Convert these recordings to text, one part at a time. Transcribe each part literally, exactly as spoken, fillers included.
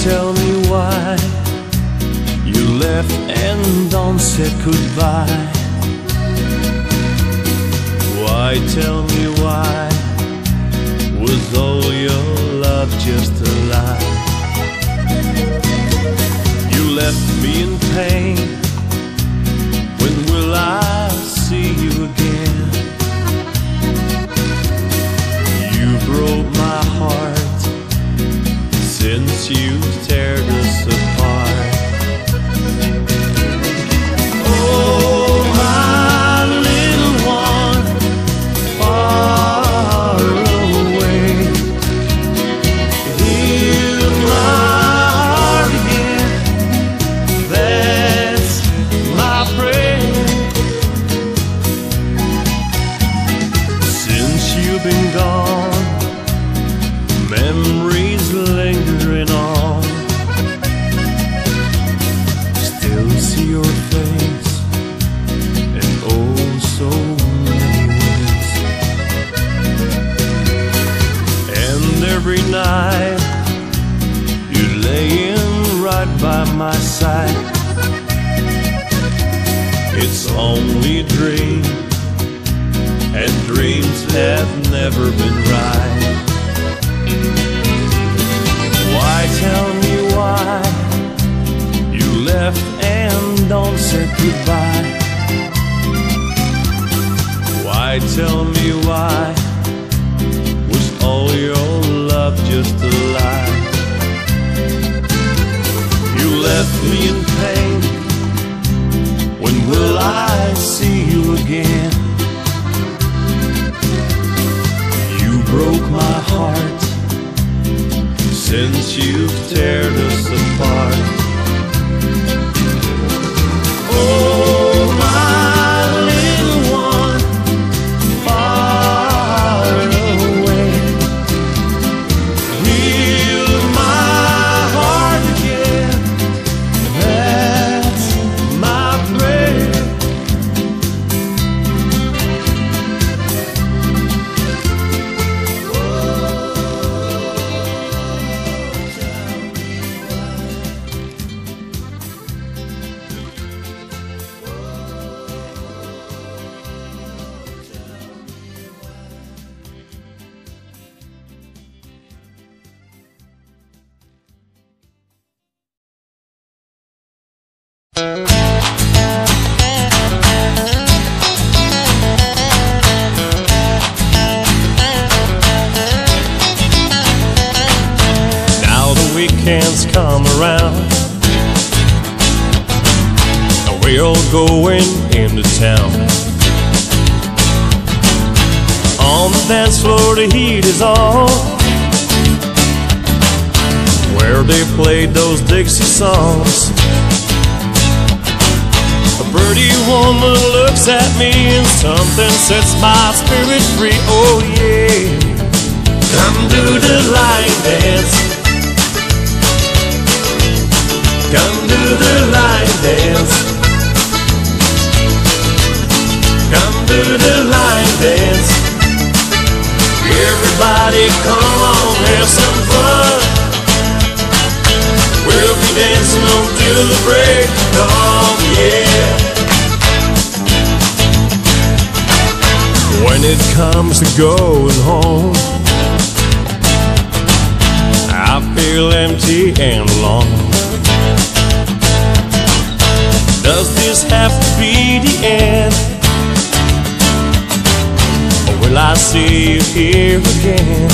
tell me why you left and don't say goodbye? Why tell me why was all your love just a lie? You left me in pain. When will I see you again? You broke my heart since you teared us apart. Oh, my little one, far away, heal my heart again. That's my prayer. Since you've been gone, memories lingering on. Still see your face in oh so many ways. And every night you're laying right by my side. It's only a dream, and dreams have never been right. Why tell me why you left and don't say goodbye? Why tell me why was all your love just a lie? You left me in pain. When will I see you again? You broke my heart since you've teared us apart. Oh, my little one, far away, heal my heart again. That's my prayer. Now the weekends come around, and we're all going into town. On the dance floor the heat is on, where they played those Dixie songs. A pretty woman looks at me and something sets my spirit free. Oh yeah, come do the line dance, come do the line dance, come do the line dance. Everybody come on, have some fun. We'll be dancing until the break of dawn, yeah. When it comes to going home, I feel empty and alone. Does this have to be the end, or will I see you here again?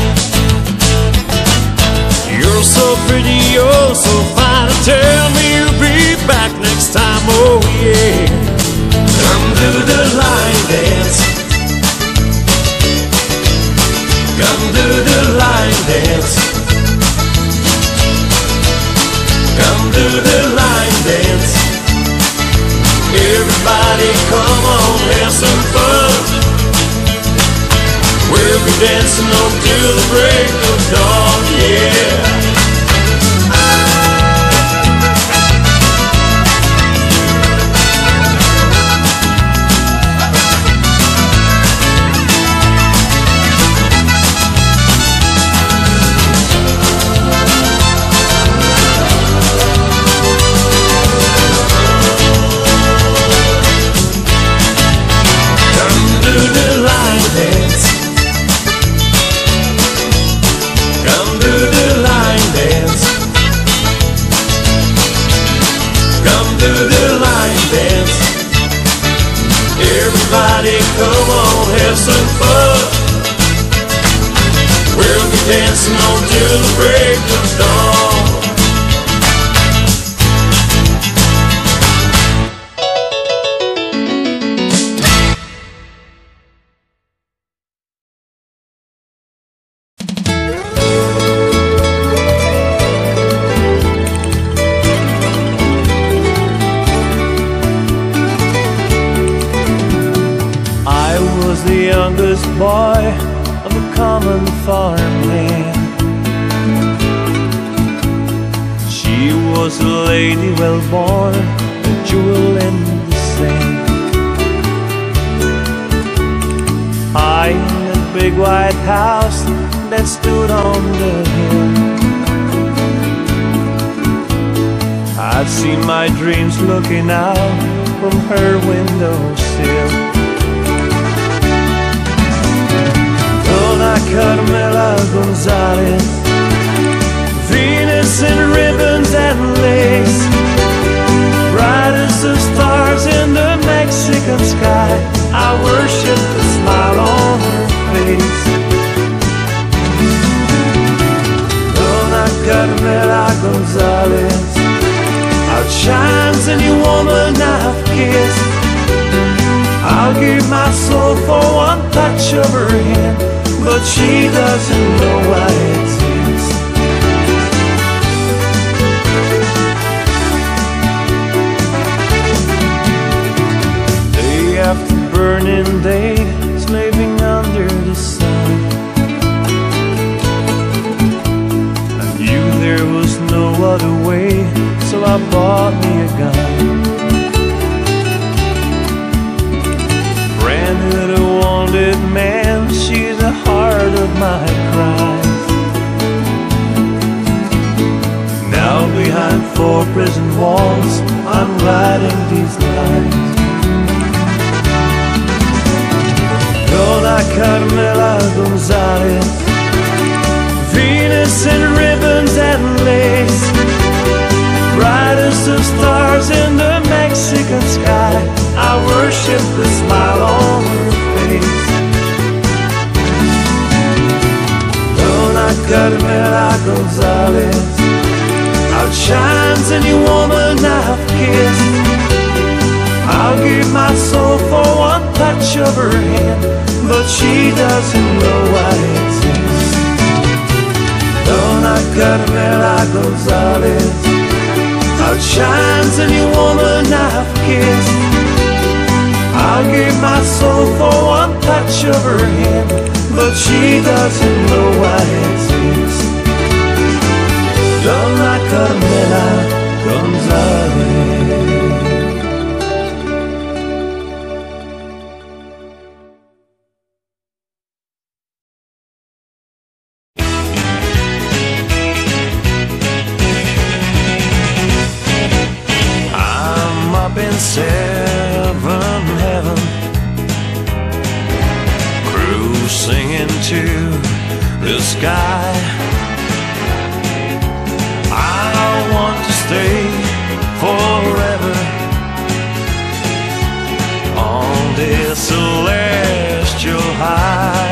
You're so pretty, you're so fine. Tell me you'll be back next time, oh yeah. Come do the line dance, come do the line dance, come do the line dance. Everybody come on, have some fun. We'll be dancing until the break of dawn, yeah. till the break of dawn. Boy of a common farmhand, she was a lady well born, a jewel in the sand. I in a big white house that stood on the hill, I'd see my dreams looking out from her windowsill. Carmela Gonzalez, Venus in ribbons and lace, brightest of stars in the Mexican sky. I worship the smile on her face. Dona Carmela Gonzalez outshines any woman I've kissed. I'll give my soul for one touch of her hand, but she doesn't know why it is. Day after burning day, slaving under the sun, I knew there was no other way, so I bought me a gun. Branded a wanted man, she's the heart of my cries. Now behind four prison walls, I'm writing these lines. Dona Carmela Gonzalez, Venus in ribbons and lace, brightest of stars in the Mexican sky. I worship the smile on her face. Dona Carmela Gonzalez outshines any woman I've kissed. I'll give my soul for one touch of her hand, but she doesn't know why it is. Dona Carmela Gonzalez outshines any woman I've kissed. I'll give my soul for one touch of her hand, but she doesn't know why it is. Dona Carmela Gonzalez. I'm up in seven heaven, cruising to the sky. I want to stay forever on this celestial high.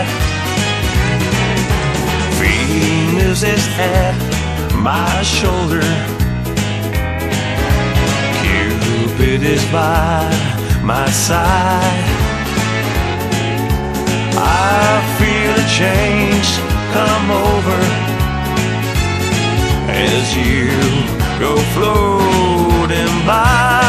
Venus is at my shoulder, Cupid is by my side. I feel a change come over as you go floating by.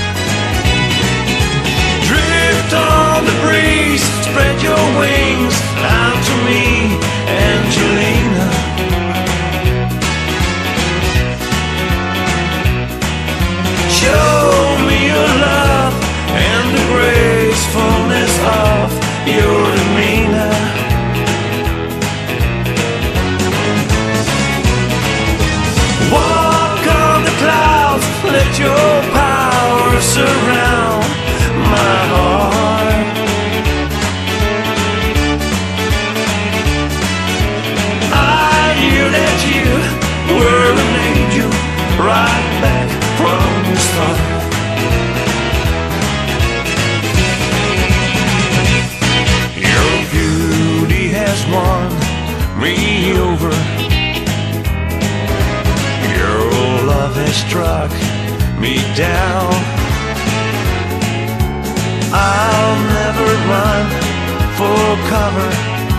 Drift on the breeze, spread your wings out to me, Angelina. Show me your love and the gracefulness of your demeanor. Walk on the clouds, let your power surround my heart. I knew that you were an angel right back from the start. Your beauty has won me over, they struck me down. I'll never run for cover.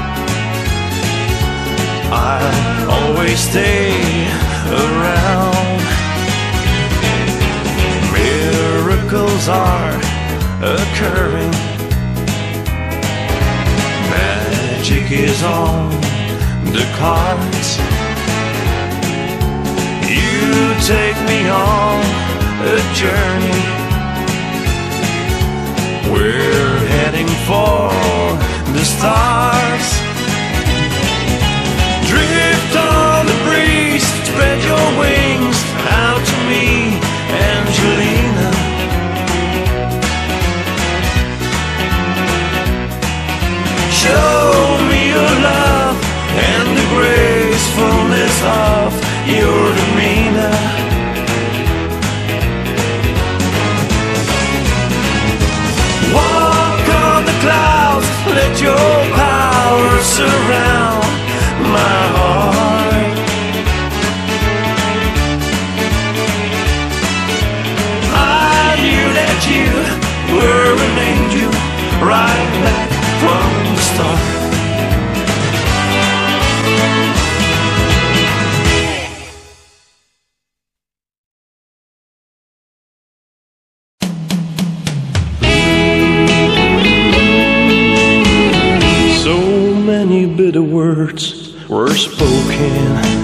I'll always stay around. Miracles are occurring. Magic is on the cards. You take me on a journey. We're heading for the stars. Drift on the breeze, spread your wings out to me, Angelina. Show me your love and the gracefulness of your demeanor. Walk on the clouds, let your power surround my heart. I knew that you were an angel right back from the start. Bitter words were spoken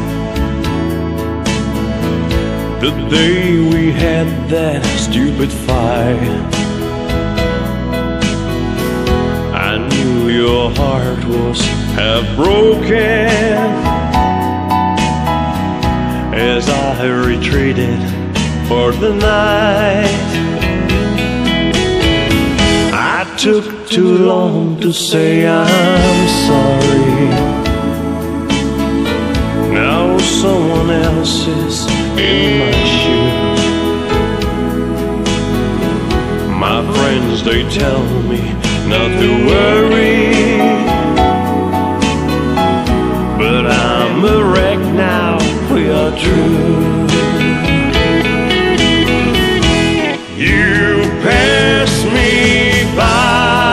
the day we had that stupid fight. I knew your heart was half broken as I retreated for the night. I took too long to say I'm sorry. Now someone else is in my shoes. My friends, they tell me not to worry, but I'm a wreck now, we are true. You pass me by,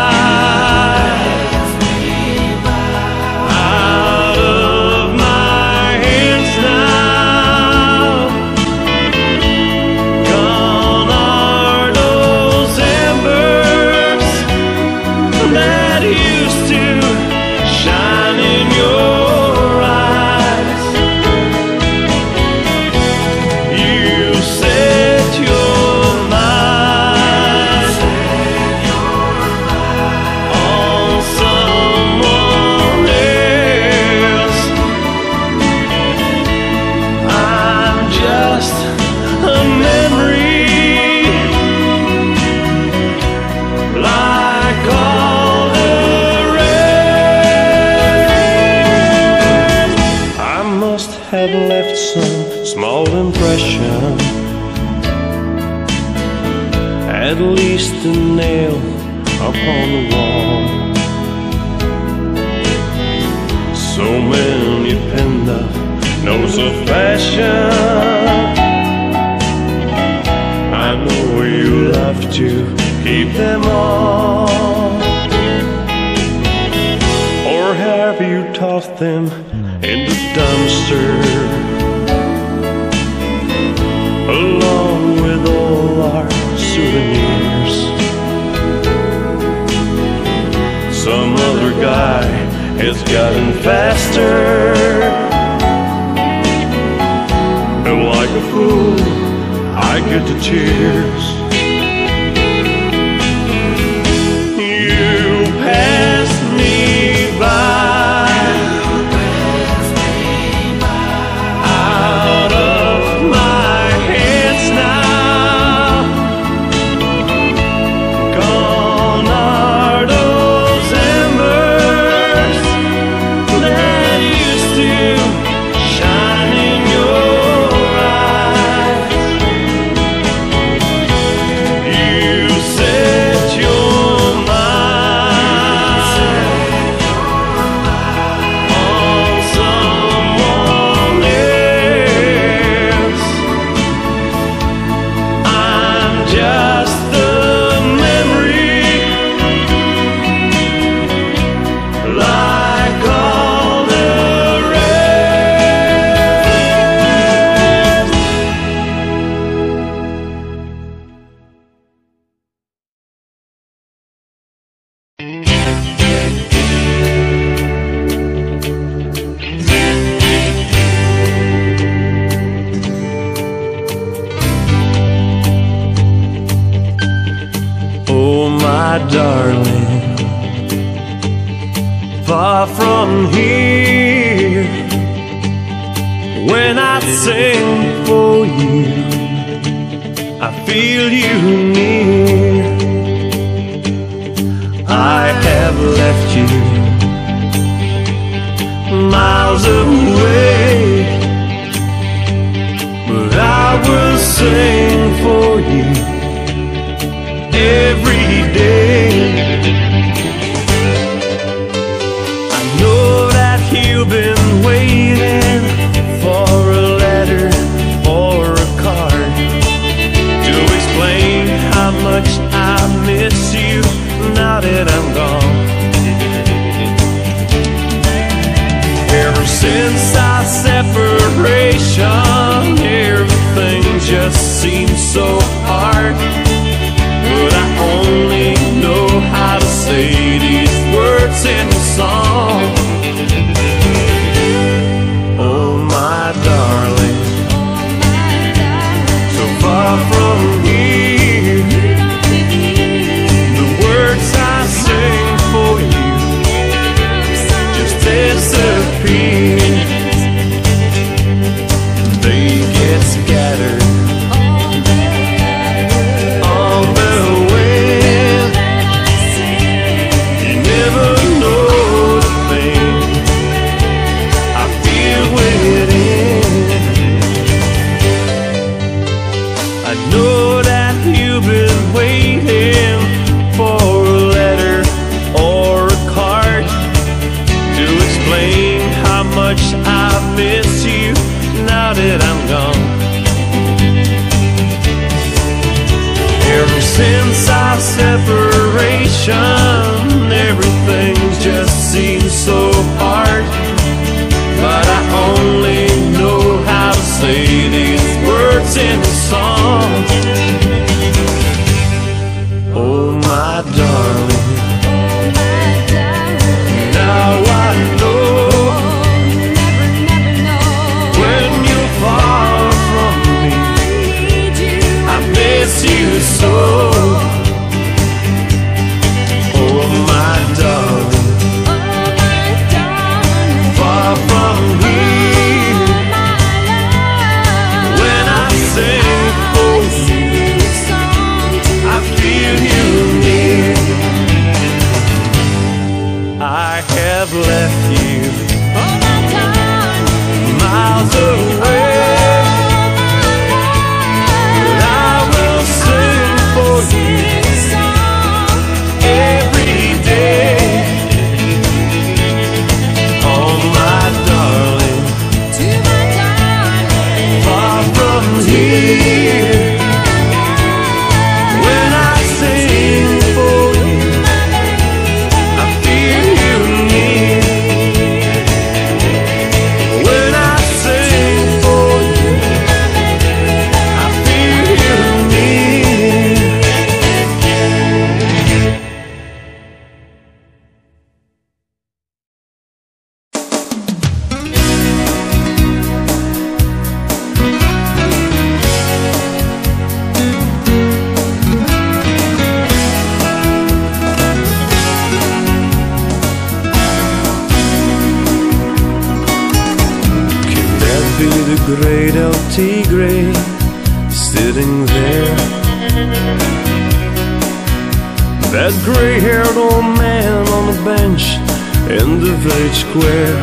at least a nail upon the wall. So many pinned up notes of fashion. I know you love to keep them all. Or have you tossed them in the dumpster along with all our souvenirs? Some other guy has gotten faster, and like a fool I get the tears. You passed me by, out of my hands now. Gone are those embers that used to shine in your eyes. darling, far from here. When I sing for you, I feel you near. I have left you miles away, but I will sing for you every day. I know that you've been waiting for a letter or a card to explain how much I miss you now that I'm gone. Ever since our separation, everything just seems so hard, but I only know how to say these words in the song. Oh my darling, so far from here, the words I sing for you just disappear. They get scattered on the wind. You never know the thing I feel within. I know that you've been waiting for a letter or a card to explain how much I miss you now that I'm gone. Ever since our separation, everything's just seems so hard, but I only know how to say these words in a song. Oh my darling, now I know when you're far from me, I miss you so. Oh my darling, far from here, when I sing for you, I feel you near. I have left you miles away, but I will sing for you every day. Oh my darling, far from here, when I sing for you, I feel you near. When I sing for you, I feel you near. Can that be the great El Tigre sitting there? That gray-haired old man on the bench in the village square.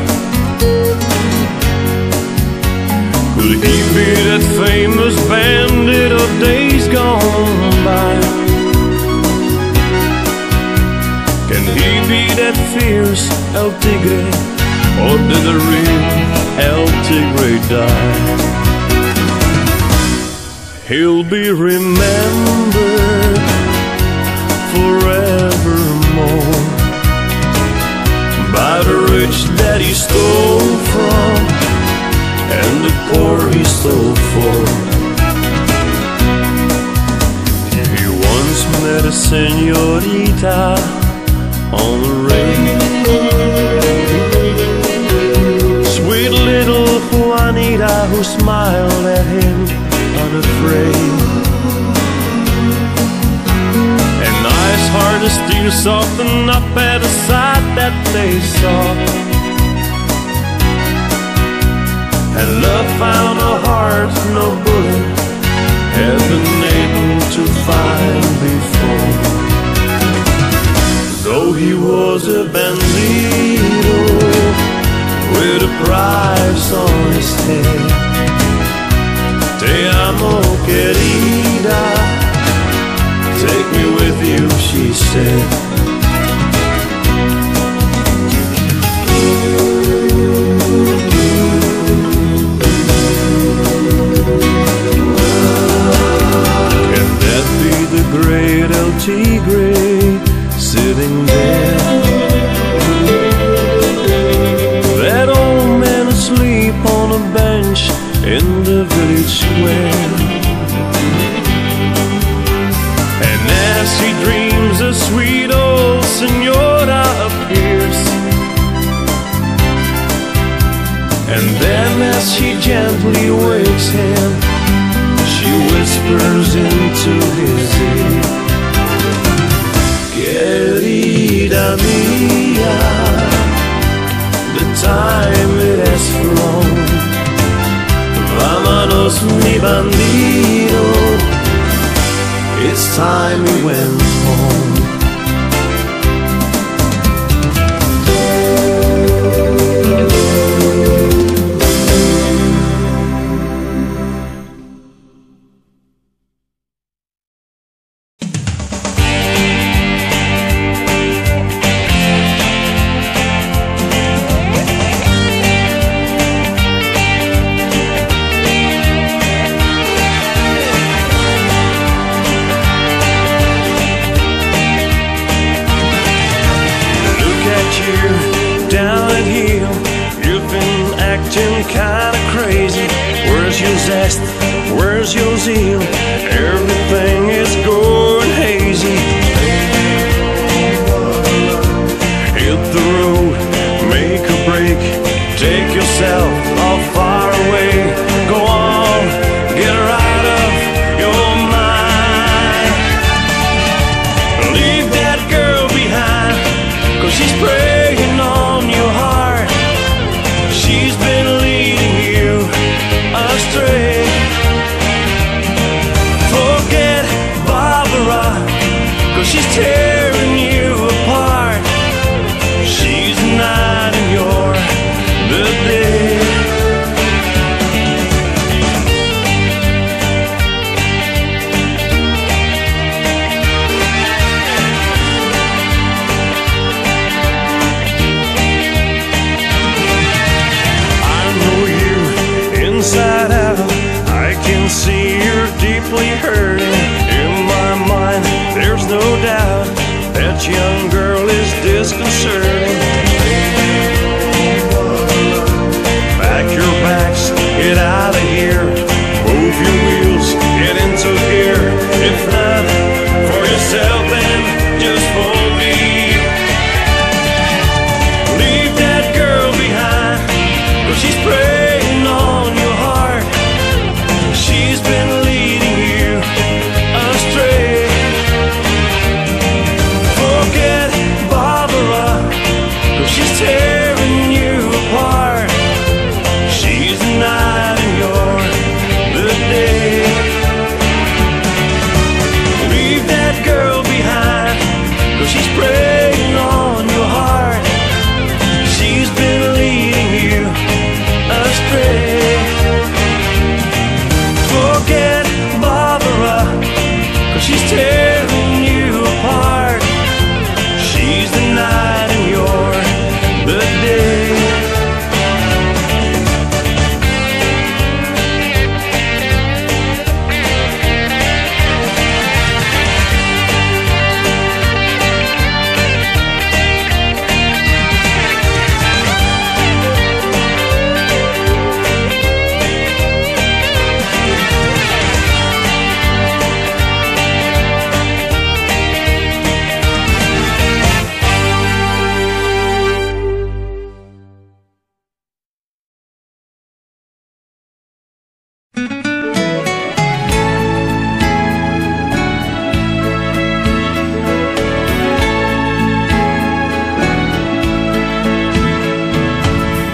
Could he be that famous bandit of days gone by? Can he be that fierce El Tigre, or did the real El Tigre die? He'll be remembered forevermore by the rich that he stole from and the poor he stole for. He once met a señorita on the radio, sweet little Juanita, who smiled at him unafraid. And nice hard the steel soften up at the sight that they saw. And love found a heart no bullet had been able to find before. Though he was a bandito with a price on his head, te amo querida, take me with you, she said. Can that be the great El Tigre sitting there? That old man asleep on a bench in the village square. And as he dreams, a sweet old senora appears. And then as she gently wakes him, she whispers into his ear, querida mía, the time it has flown. Vámonos mi bandido, it's time we went home.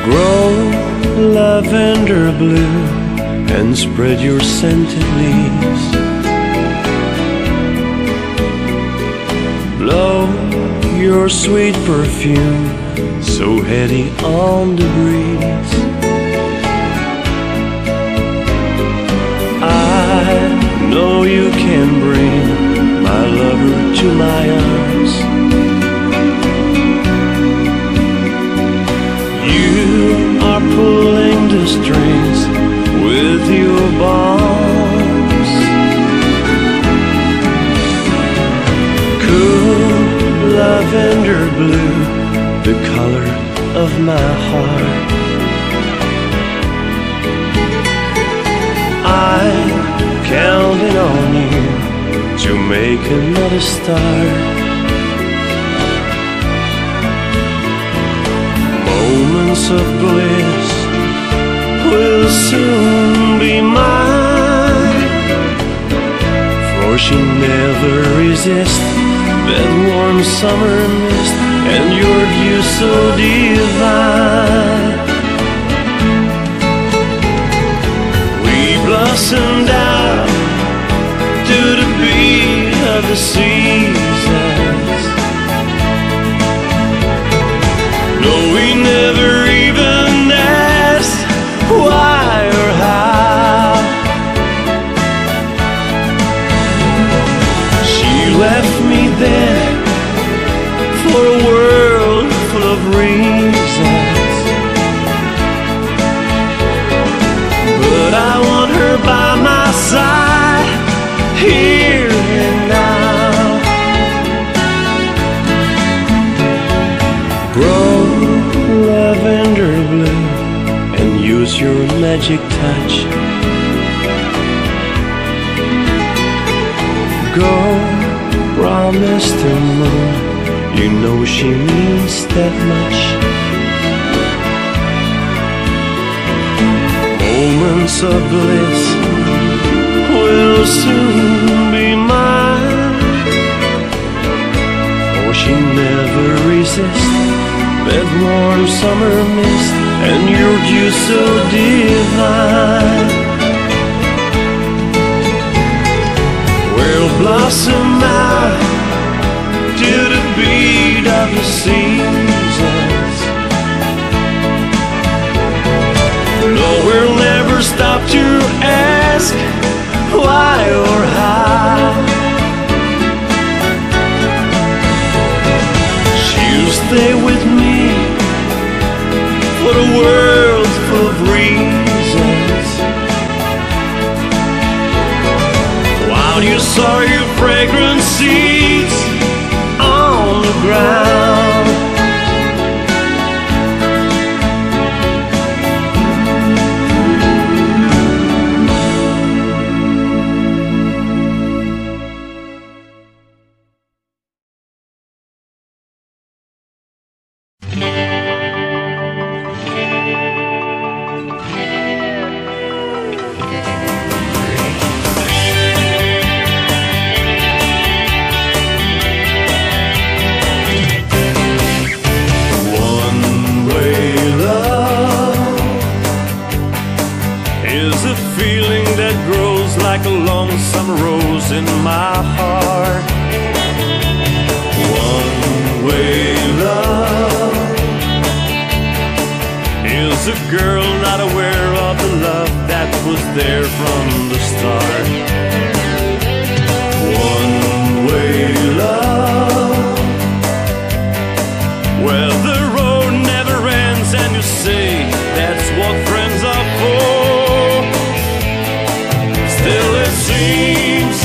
Grow lavender blue and spread your scented leaves. Blow your sweet perfume so heady on the breeze. I know you can bring my lover to my arms. You are pulling the strings with your bombs. Cool lavender blue, the color of my heart. I'm counting on you to make another start. Moments of bliss will soon be mine, for she never resists that warm summer mist and your view so divine. We blossomed out to the beat of the seasons. No, we never even asked why or how. She left me there for a world full of reasons, but I want her by my side here and now. Grow lavender blue and use your magic touch. Go promise the moon, you know she means that much. Moments of bliss will soon be mine, for she never resists that warm summer mist and your dew so divine. We'll blossom out to the beat of the seasons. No, we'll never stop to ask why or how. She'll stay with me for a world full of reasons, while you sow your fragrant seeds on the ground. Like a long summer rose in my heart. One-way love is a girl not aware of the love that was there from the start. One-way love, where the road never ends and you say that's what friends are for. Still it seems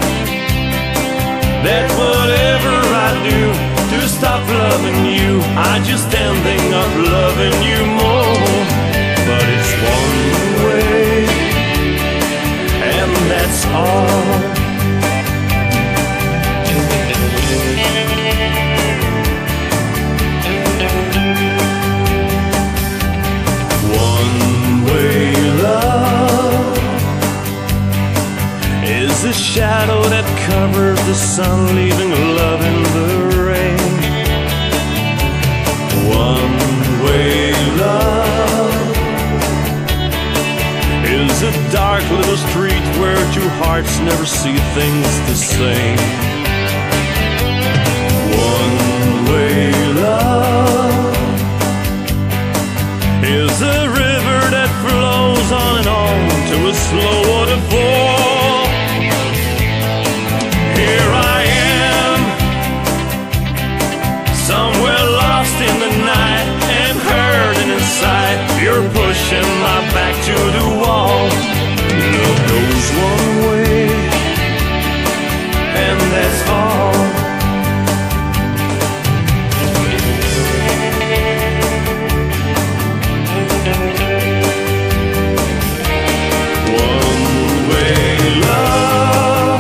that whatever I do to stop loving you, I just ending up loving you more. But it's one way, and that's all. One-way love is the shadow that covers the sun, leaving love in the rain. One-way love never see things the same. One-way love is a river that flows on and on to a slow waterfall. Here I am, somewhere lost in the night and hurting inside. You're pushing my back to the wall. Love goes one way, and that's all. One-way love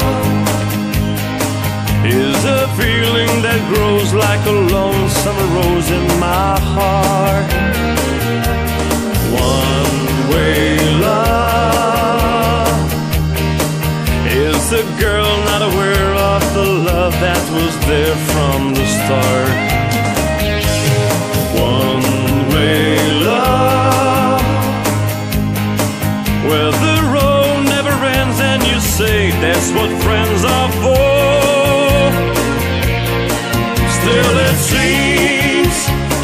is a feeling that grows like a long summer rose in my heart. One-way love is a girl not aware of the love that was there from the start. One-way love, where the road never ends and you say that's what friends are for. Still it seems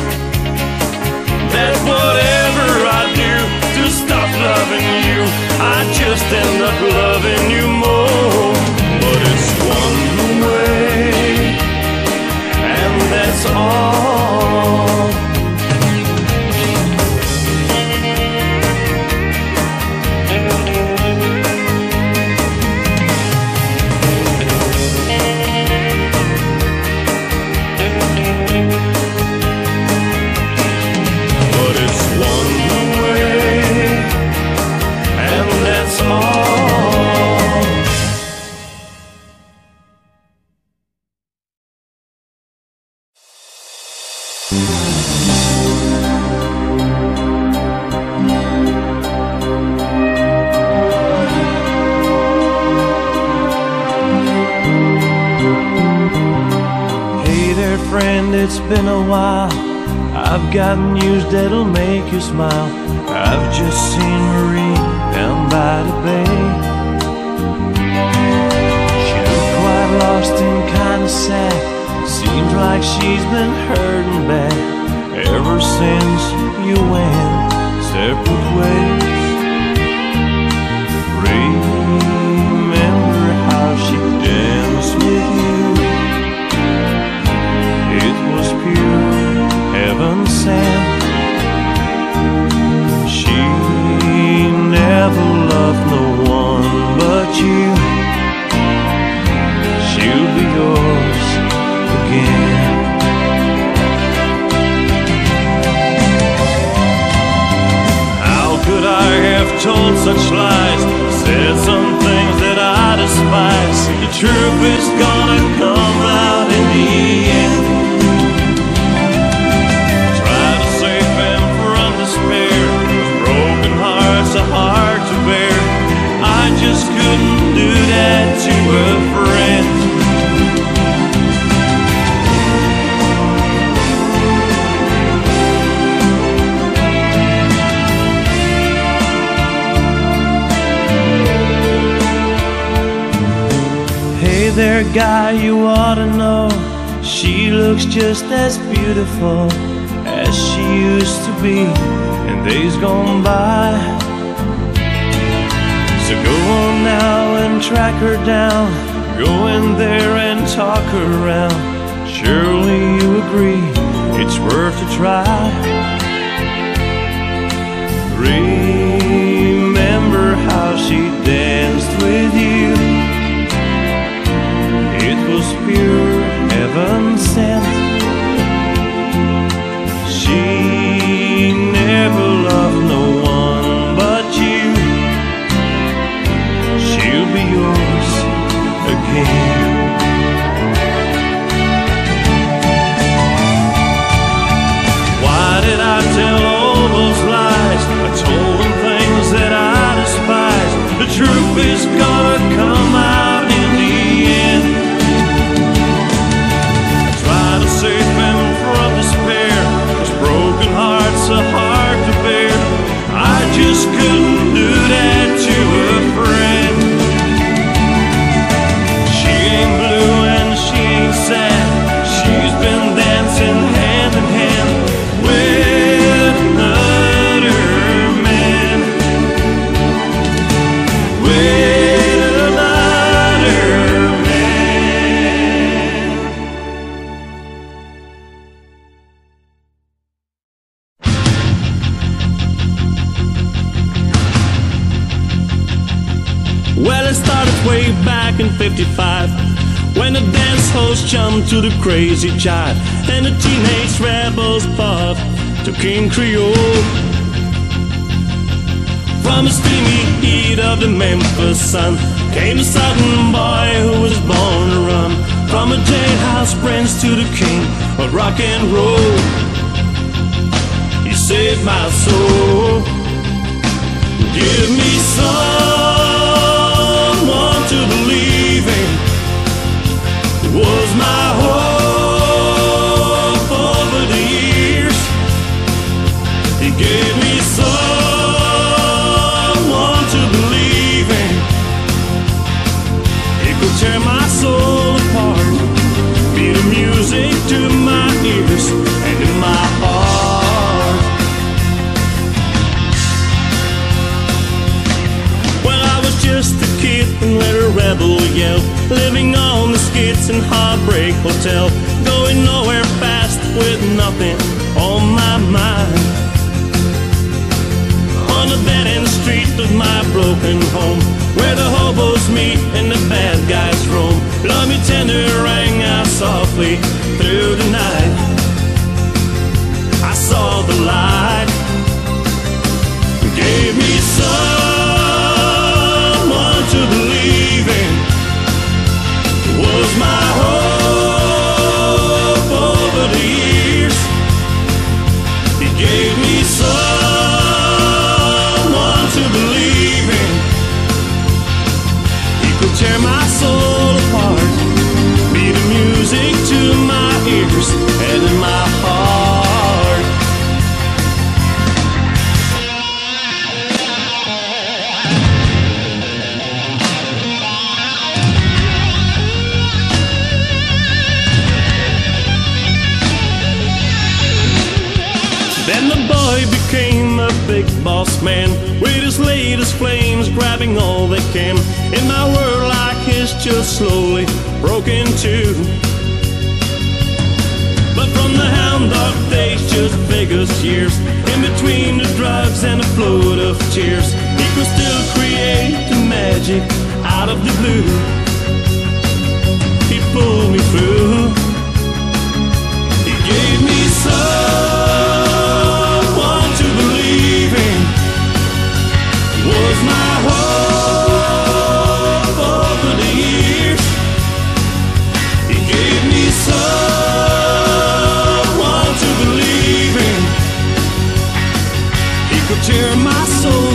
that whatever I do to stop loving you, I just end up loving you more. But it's one way, and that's all. But it's one way, and that's all. Hey there, friend, it's been a while. I've got news that'll make you smile. I've just seen Marie down by the bay. She looked quite lost and kinda sad. Seems like she's been hurting bad ever since you went separate ways. Remember how she danced with you? It was pure heaven sent. She never loved no one but you. She'll be yours again. How could I have told such lies? Said some things that I despise. The truth is gonna come out in the end. Try to save them from despair. Broken hearts are hard to bear. I just couldn't do that to a friend. Hey there, guy, you ought to know she looks just as beautiful as she used to be in days gone by. So go on now and track her down. Go in there and talk her around. Surely you agree it's worth a try. Remember how she danced with you? It was pure heaven sent. She never loved no one but you. She'll be yours again. Why did back in fifty-five, when the dance halls jumped to the crazy jive and the teenage rebels fought to King Creole. From the steamy heat of the Memphis sun came a southern boy who was born to run. From a jailhouse prince to the king of rock and roll, he saved my soul. Give me someone to believe in. It was my hope over the years. He gave me someone to believe in. It could tear my soul apart, be the music to my ears and in my heart. Well, I was just a kid and let a rebel yell, living on the skids in Heartbreak Hotel, going nowhere fast with nothing on my mind. On the dead-end street of my broken home, where the hobos meet and the bad guys roam, love me tender rang out softly through the night. I saw the light, gave me someone to believe in. It was my hope over the years. He gave me someone to believe in. He could tear my soul apart, be the music to my ears and in my heart. Then the boy became a big boss man, with his latest flames grabbing all they can. In my world like his just slowly broke in two. But from the hound dog days, just biggest years, in between the drugs and the flood of tears, he could still create the magic out of the blue. He pulled me through. He gave me someone to believe in. It was my hope over the years. He gave me someone to believe in. He could tear my soul